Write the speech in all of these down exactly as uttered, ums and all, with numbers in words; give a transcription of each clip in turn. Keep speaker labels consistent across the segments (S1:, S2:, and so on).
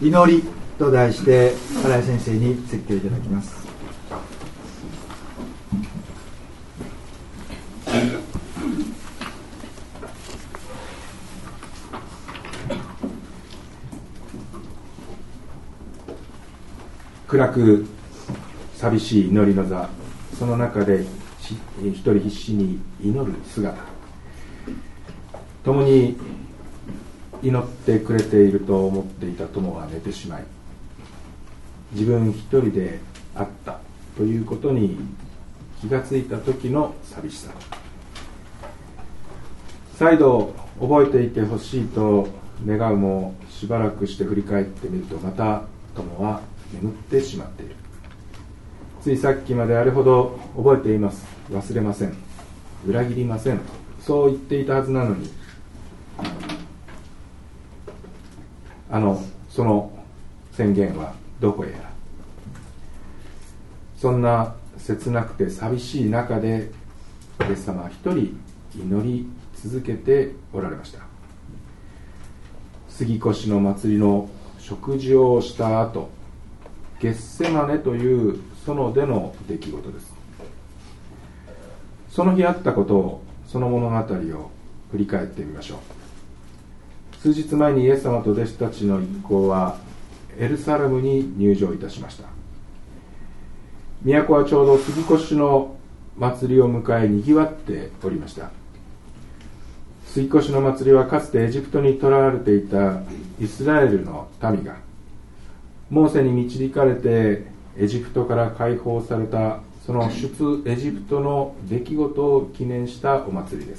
S1: 祈りと題して新井先生に説教いただきます。暗く寂しい祈りの座、その中で一人必死に祈る姿、共に祈ってくれていると思っていた友は寝てしまい、自分一人であったということに気がついた時の寂しさ、再度覚えていてほしいと願うも、しばらくして振り返ってみるとまた友は眠ってしまっている。ついさっきまであれほど覚えています、忘れません、裏切りません、そう言っていたはずなのに、あのその宣言はどこへやら。そんな切なくて寂しい中でイエス様は一人祈り続けておられました。杉越の祭りの食事をした後、ゲッセマネという園での出来事です。その日あったことを、その物語を振り返ってみましょう。数日前にイエス様と弟子たちの一行はエルサレムに入場いたしました。都はちょうど杉越の祭りを迎えにぎわっておりました。杉越の祭りはかつてエジプトに捕らわれていたイスラエルの民がモーセに導かれてエジプトから解放されたその出エジプトの出来事を記念したお祭りです。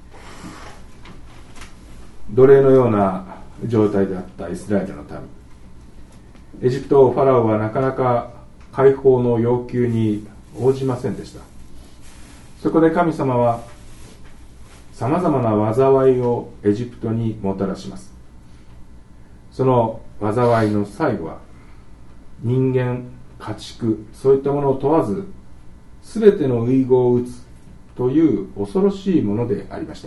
S1: 奴隷のような状態であったイスラエルの民、エジプト王ファラオはなかなか解放の要求に応じませんでした。そこで神様はさまざまな災いをエジプトにもたらします。その災いの最後は人間、家畜、そういったものを問わずすべての遺語を打つという恐ろしいものでありました。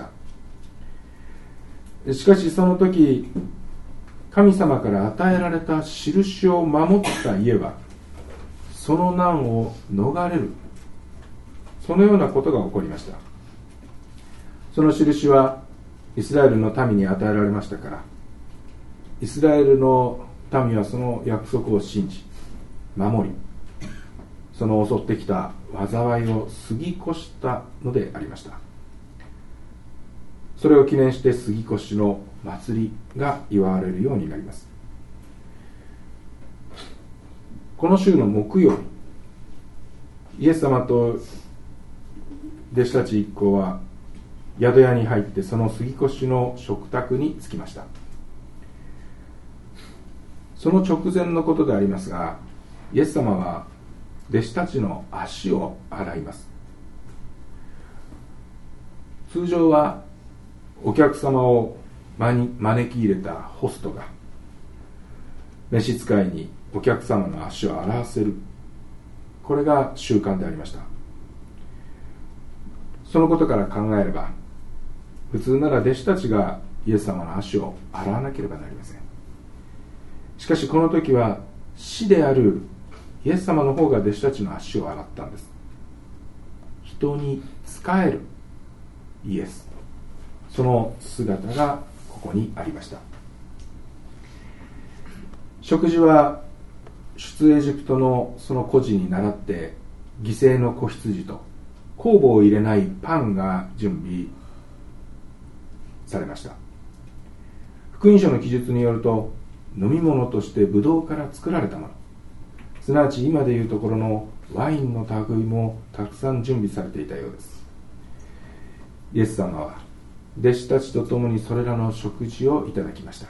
S1: しかしその時、神様から与えられた印を守った家はその難を逃れる、そのようなことが起こりました。その印はイスラエルの民に与えられましたから、イスラエルの民はその約束を信じ守り、その襲ってきた災いを過ぎ越したのでありました。それを記念して杉越の祭りが祝われるようになります。この週の木曜日、イエス様と弟子たち一行は宿屋に入ってその杉越の食卓に着きました。その直前のことでありますが、イエス様は弟子たちの足を洗います。通常はお客様を招き入れたホストが召使いにお客様の足を洗わせる、これが習慣でありました。そのことから考えれば、普通なら弟子たちがイエス様の足を洗わなければなりません。しかしこの時は師であるイエス様の方が弟子たちの足を洗ったんです。人に仕えるイエス、その姿がここにありました。食事は出エジプトのその故事に倣って犠牲の子羊と酵母を入れないパンが準備されました。福音書の記述によると、飲み物としてブドウから作られたもの、すなわち今でいうところのワインの類もたくさん準備されていたようです。イエス様は弟子たちと共にそれらの食事をいただきました。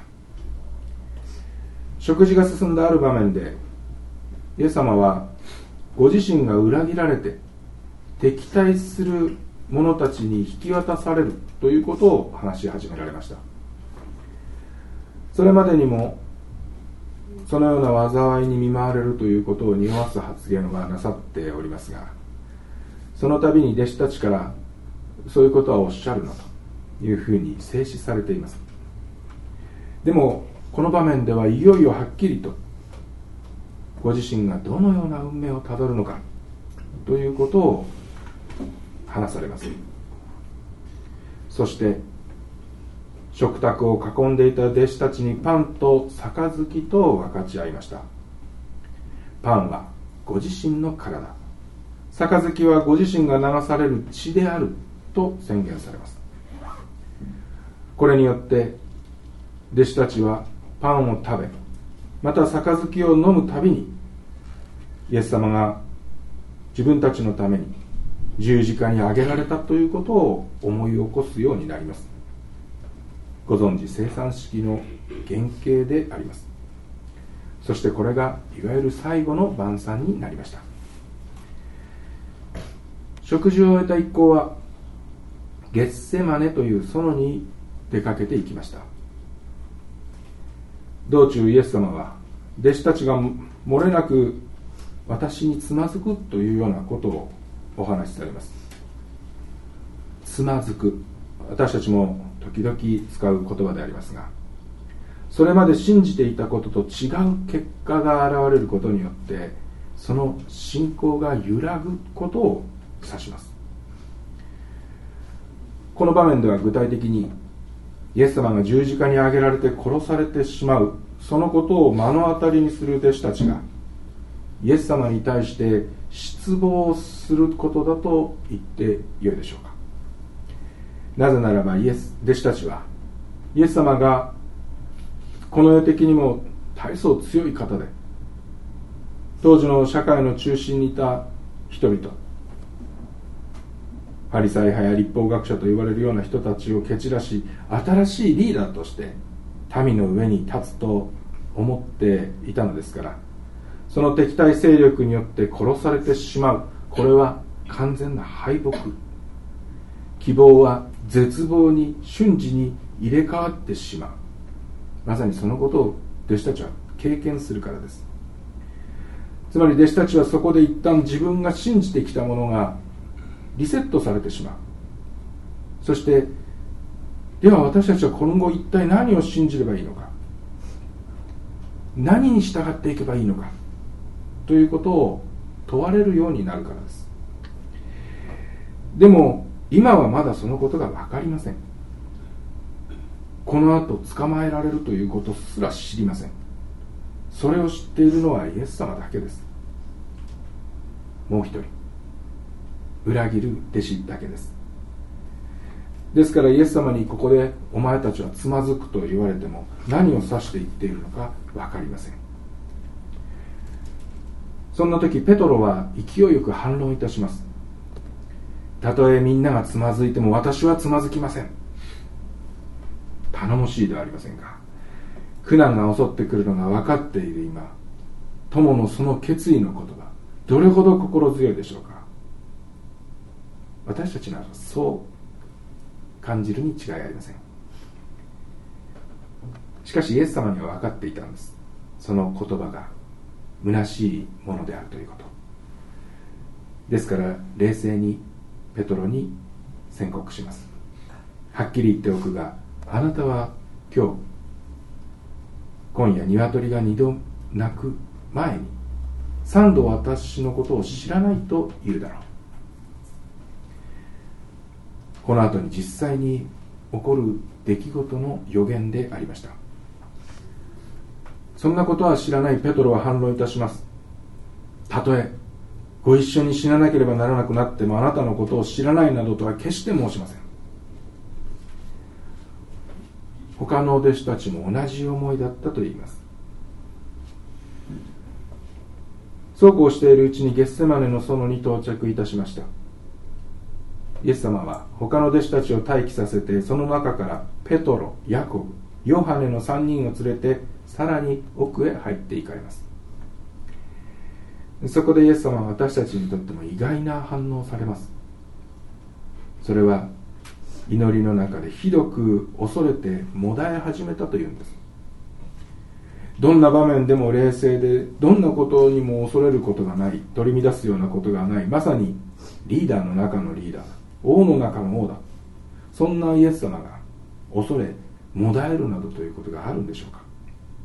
S1: 食事が進んだある場面で、イエス様はご自身が裏切られて敵対する者たちに引き渡されるということを話し始められました。それまでにもそのような災いに見舞われるということを匂わす発言はなさっておりますが、その度に弟子たちからそういうことはおっしゃるなというふうに制止されています。でもこの場面ではいよいよはっきりとご自身がどのような運命をたどるのかということを話されます。そして食卓を囲んでいた弟子たちにパンと杯と分かち合いました。パンはご自身の体、杯はご自身が流される血であると宣言されます。これによって弟子たちはパンを食べ、また杯を飲むたびにイエス様が自分たちのために十字架にあげられたということを思い起こすようになります。ご存知、生産式の原型であります。そしてこれがいわゆる最後の晩餐になりました。食事を終えた一行はゲッセマネという園に出かけていきました。道中イエス様は弟子たちが漏れなく私につまずくというようなことをお話しされます。つまずく、私たちも時々使う言葉でありますが、それまで信じていたことと違う結果が現れることによってその信仰が揺らぐことを指します。この場面では具体的にイエス様が十字架にあげられて殺されてしまうそのことを目の当たりにする弟子たちがイエス様に対して失望することだと言ってよいでしょうか。なぜならばイエス弟子たちはイエス様がこの世的にも大層強い方で、当時の社会の中心にいた人々、パリサイ派や律法学者と言われるような人たちを蹴散らし、新しいリーダーとして民の上に立つと思っていたのですから、その敵対勢力によって殺されてしまう、これは完全な敗北。希望は絶望に瞬時に入れ替わってしまう。まさにそのことを弟子たちは経験するからです。つまり弟子たちはそこで一旦自分が信じてきたものがリセットされてしまう。そしてでは私たちは今後一体何を信じればいいのか、何に従っていけばいいのかということを問われるようになるからです。でも今はまだそのことが分かりません。この後捕まえられるということすら知りません。それを知っているのはイエス様だけです。もう一人裏切る弟子だけです。ですからイエス様にここでお前たちはつまずくと言われても何を指して言っているのか分かりません。そんな時ペトロは勢いよく反論いたします。たとえみんながつまずいても私はつまずきません。頼もしいではありませんか。苦難が襲ってくるのが分かっている今、友のその決意の言葉、どれほど心強いでしょうか。私たちならそう感じるに違いありません。しかしイエス様には分かっていたんです。その言葉が虚しいものであるということ。ですから冷静にペトロに宣告します。はっきり言っておくが、あなたは今日今夜鶏が二度鳴く前に三度私のことを知らないと言うだろう。この後に実際に起こる出来事の予言でありました。そんなことは知らないペトロは反論いたします。たとえご一緒に死ななければならなくなってもあなたのことを知らないなどとは決して申しません。他の弟子たちも同じ思いだったと言います。そうこうしているうちにゲッセマネの園に到着いたしました。イエス様は他の弟子たちを待機させて、その中からペトロ、ヤコブ、ヨハネのさんにんを連れてさらに奥へ入っていかれます。そこでイエス様は私たちにとっても意外な反応をされます。それは祈りの中でひどく恐れてもだえ始めたというんです。どんな場面でも冷静で、どんなことにも恐れることがない、取り乱すようなことがない、まさにリーダーの中のリーダー、王の中の王だ、そんなイエス様が恐れもだえるなどということがあるんでしょうか。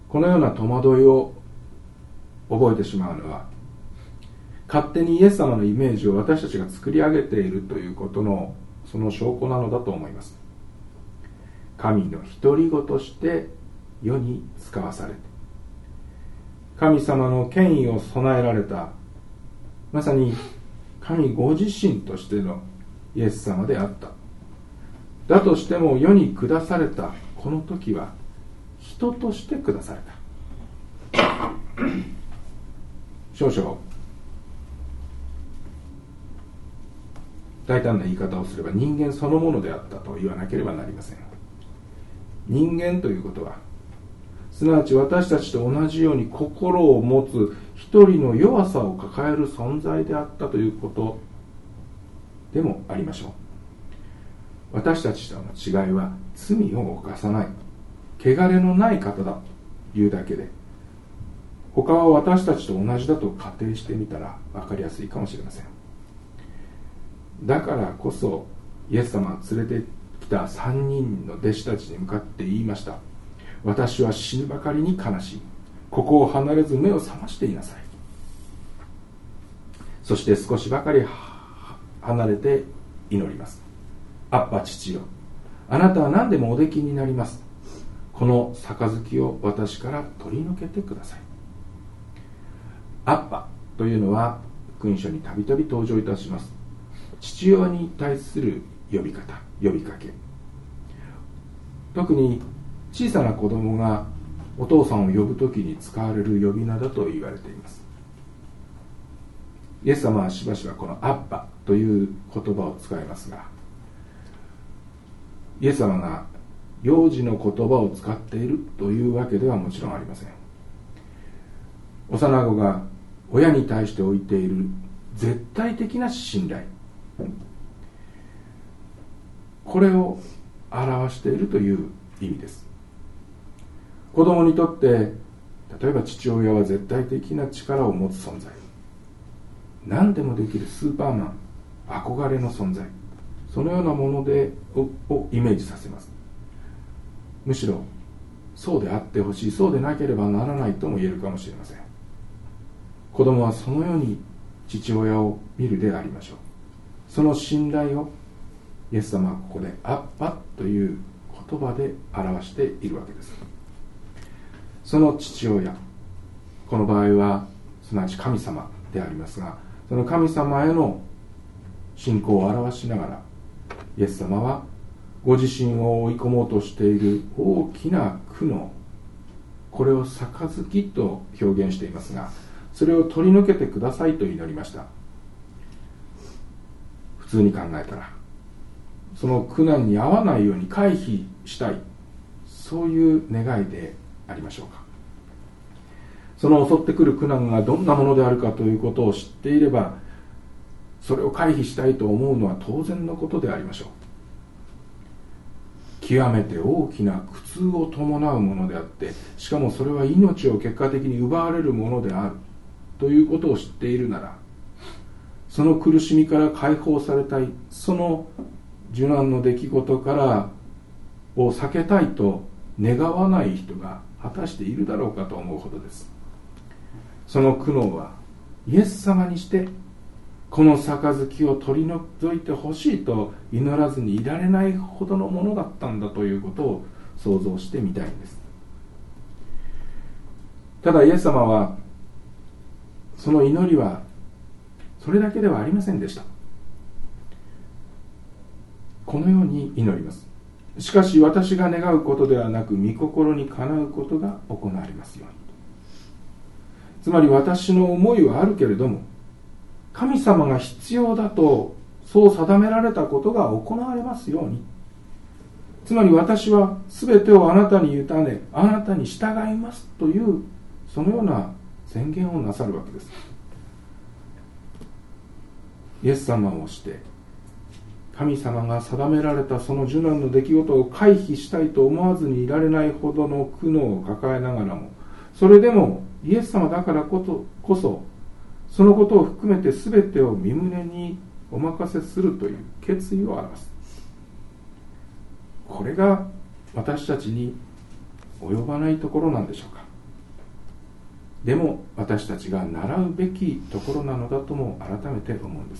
S1: このような戸惑いを覚えてしまうのは、勝手にイエス様のイメージを私たちが作り上げているということのその証拠なのだと思います。神の独り子として世に使わされて、神様の権威を備えられた、まさに神ご自身としてのイエス様であった。だとしても世に下されたこの時は人として下された。少々大胆な言い方をすれば、人間そのものであったと言わなければなりません。人間ということは、すなわち私たちと同じように心を持つ一人の弱さを抱える存在であったということでもありましょう。私たちとの違いは、罪を犯さない、汚れのない方だというだけで、他は私たちと同じだと仮定してみたら分かりやすいかもしれません。だからこそイエス様が連れてきた三人の弟子たちに向かって言いました。私は死ぬばかりに悲しい。ここを離れず目を覚ましていなさい。そして少しばかり離れて祈ります。アッパ父よ、あなたは何でもおできになります。この杯を私から取り除けてください。アッパというのは福音書にたびたび登場いたします。父親に対する呼び方、呼びかけ。特に小さな子供がお父さんを呼ぶときに使われる呼び名だと言われています。イエス様はしばしばこのアッパという言葉を使いますが、イエス様が幼児の言葉を使っているというわけではもちろんありません。幼子が親に対して置いている絶対的な信頼、これを表しているという意味です。子供にとって、例えば父親は絶対的な力を持つ存在、何でもできるスーパーマン、憧れの存在、そのようなもので を, をイメージさせます。むしろそうであってほしい、そうでなければならないとも言えるかもしれません。子供はそのように父親を見るでありましょう。その信頼をイエス様はここでアッパという言葉で表しているわけです。その父親、この場合はすなわち神様でありますが、その神様への信仰を表しながら、イエス様はご自身を追い込もうとしている大きな苦悩、これを杯と表現していますが、それを取り除けてくださいと祈りました。普通に考えたら、その苦難に遭わないように回避したい、そういう願いでありましょうか。その襲ってくる苦難がどんなものであるかということを知っていれば、それを回避したいと思うのは当然のことでありましょう。極めて大きな苦痛を伴うものであって、しかもそれは命を結果的に奪われるものであるということを知っているなら、その苦しみから解放されたい、その受難の出来事からを避けたいと願わない人が果たしているだろうかと思うほどです。その苦悩はイエス様にしてこの杯を取り除いてほしいと祈らずにいられないほどのものだったんだということを想像してみたいんです。ただイエス様はその祈りはそれだけではありませんでした。このように祈ります。しかし私が願うことではなく御心にかなうことが行われますように。つまり私の思いはあるけれども、神様が必要だとそう定められたことが行われますように。つまり私は全てをあなたに委ね、あなたに従いますというそのような宣言をなさるわけです。イエス様をして神様が定められたその受難の出来事を回避したいと思わずにいられないほどの苦悩を抱えながらも、それでもイエス様だからこそ、こそそのことを含めて全てを身旨にお任せするという決意を表す。これが私たちに及ばないところなんでしょうか。 でも私たちが習うべきところなのだとも改めて思うんです。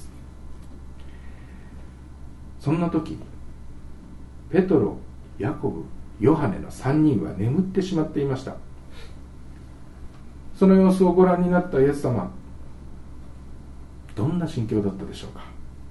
S1: そんな時、ペトロ、ヤコブ、ヨハネのさんにんは眠ってしまっていました。その様子をご覧になったイエス様、どんな心境だったでしょうか。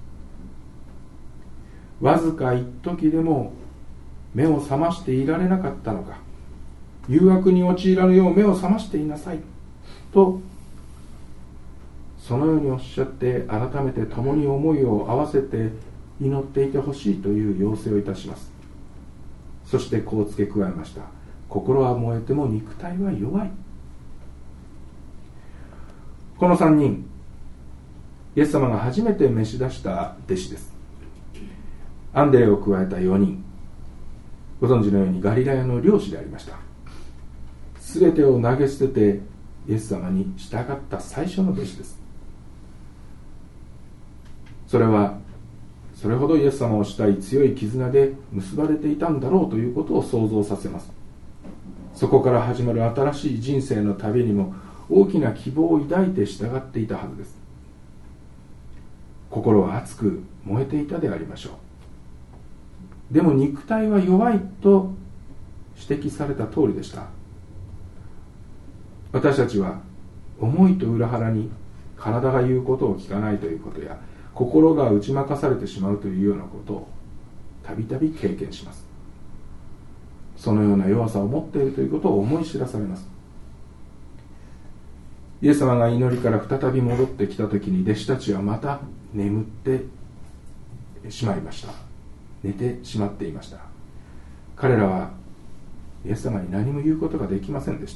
S1: わずか一時でも目を覚ましていられなかったのか、誘惑に陥らぬよう目を覚ましていなさいと、そのようにおっしゃって改めて共に思いを合わせて祈っていてほしいという要請をいたします。そしてこう付け加えました。心は燃えても肉体は弱い。このさんにん、イエス様が初めて召し出した弟子です。アンデレを加えたよにん、ご存知のようにガリラヤの漁師でありました。すべてを投げ捨ててイエス様に従った最初の弟子です。それはそれほどイエス様を慕い強い絆で結ばれていたんだろうということを想像させます。そこから始まる新しい人生の旅にも大きな希望を抱いて従っていたはずです。心は熱く燃えていたでありましょう。でも肉体は弱いと指摘された通りでした。私たちは思いと裏腹に体が言うことを聞かないということや、心が打ち負かされてしまうというようなことをたびたび経験します。そのような弱さを持っているということを思い知らされます。イエス様が祈りから再び戻ってきたときに、弟子たちはまた眠ってしまいました。寝てしまっていました。彼らはイエス様に何も言うことができませんでした。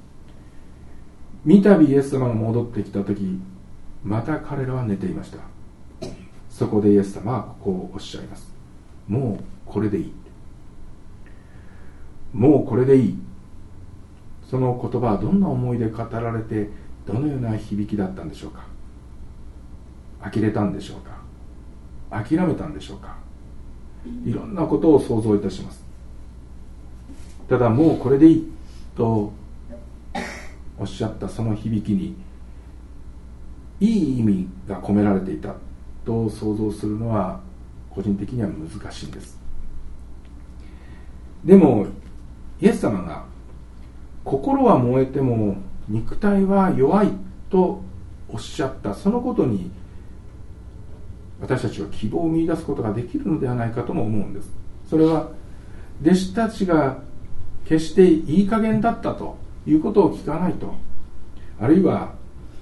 S1: 三度イエス様が戻ってきたとき、また彼らは寝ていました。そこでイエス様はこうおっしゃいます。もうこれでいい。もうこれでいい。その言葉はどんな思いで語られて、どのような響きだったんでしょうか。呆れたんでしょうか。諦めたんでしょうか。いろんなことを想像いたします。ただもうこれでいいとおっしゃったその響きにいい意味が込められていたと想像するのは個人的には難しいんです。でもイエス様が心は燃えても肉体は弱いとおっしゃったそのことに、私たちは希望を見出すことができるのではないかとも思うんです。それは弟子たちが決していい加減だったということを聞かないと、あるいは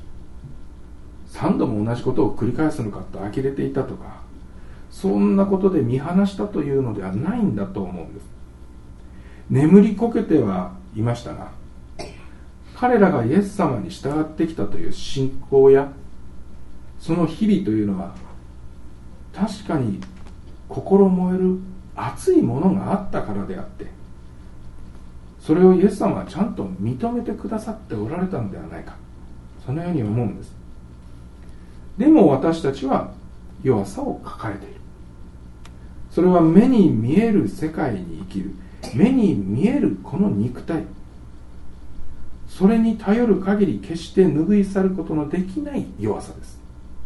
S1: 三度も同じことを繰り返すのかと呆れていたとか、そんなことで見放したというのではないんだと思うんです。眠りこけてはいましたが、彼らがイエス様に従ってきたという信仰やその日々というのは、確かに心燃える熱いものがあったからであって、それをイエス様はちゃんと認めてくださっておられたのではないか、そのように思うんです。でも私たちは弱さを抱えている。それは目に見える世界に生きる、目に見えるこの肉体、それに頼る限り決して拭い去ることのできない弱さです。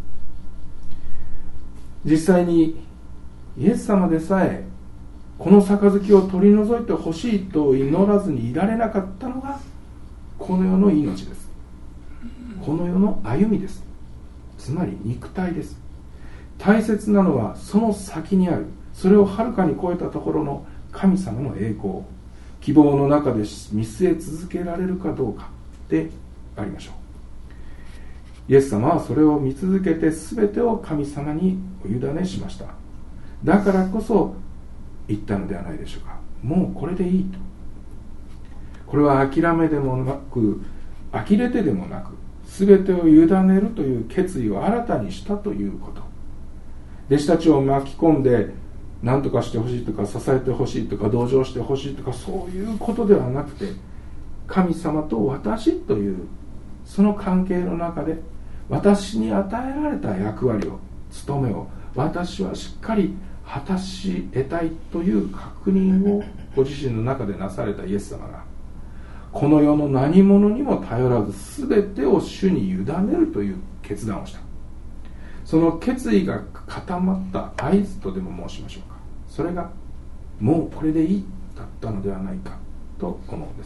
S1: 実際にイエス様でさえこの杯を取り除いてほしいと祈らずにいられなかったのがこの世の命です。この世の歩みです。つまり肉体です。大切なのはその先にある、それをはるかに超えたところの神様の栄光、希望の中で見据え続けられるかどうかでありましょう。イエス様はそれを見続けて全てを神様にお委ねしました。だからこそ言ったのではないでしょうか。もうこれでいいと。これは諦めでもなく呆れてでもなく、全てを委ねるという決意を新たにしたということ。弟子たちを巻き込んで何とかしてほしいとか支えてほしいとか同情してほしいとか、そういうことではなくて、神様と私というその関係の中で、私に与えられた役割を、務めを私はしっかり果たし得たいという確認をご自身の中でなされたイエス様が、 この世の何者にも頼らず全てを主に委ねるという決断をした。その決意が固まった合図とでも申しましょうか、それがもうこれでいいだったのではないかと思うんです。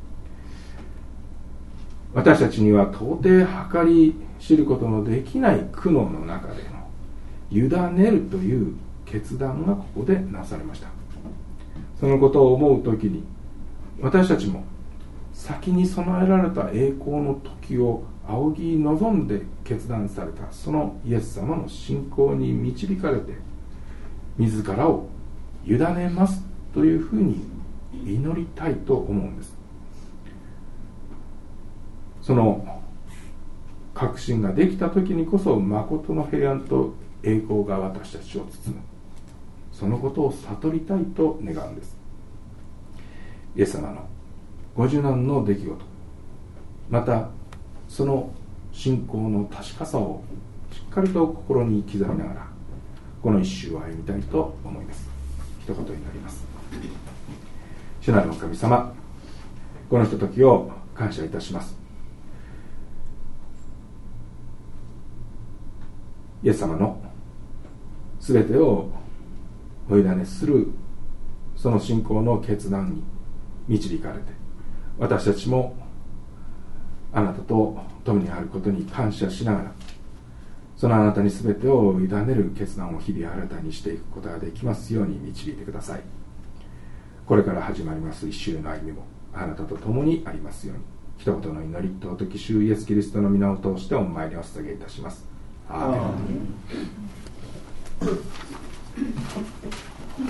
S1: 私たちには到底計り知ることのできない苦悩の中での委ねるという決断がここでなされました。そのことを思うときに、私たちも先に備えられた栄光の時を仰ぎ望んで決断されたそのイエス様の信仰に導かれて、自らを委ねますというふうに祈りたいと思うんです。その確信ができた時にこそ、誠の平安と栄光が私たちを包む、そのことを悟りたいと願うんです。イエス様のご受難の出来事、またその信仰の確かさをしっかりと心に刻みながら、この一周を歩みたいと思います。一言になります。主なるお神様、このひとときを感謝いたします。イエス様のすべてをお委ねするその信仰の決断に導かれて、私たちもあなたと共にあることに感謝しながら、そのあなたにすべてを委ねる決断を日々新たにしていくことができますように導いてください。これから始まります一週の歩みもあなたと共にありますように、一言の祈り、尊き主イエスキリストの皆を通してお参りをお捧げいたします。アーメン。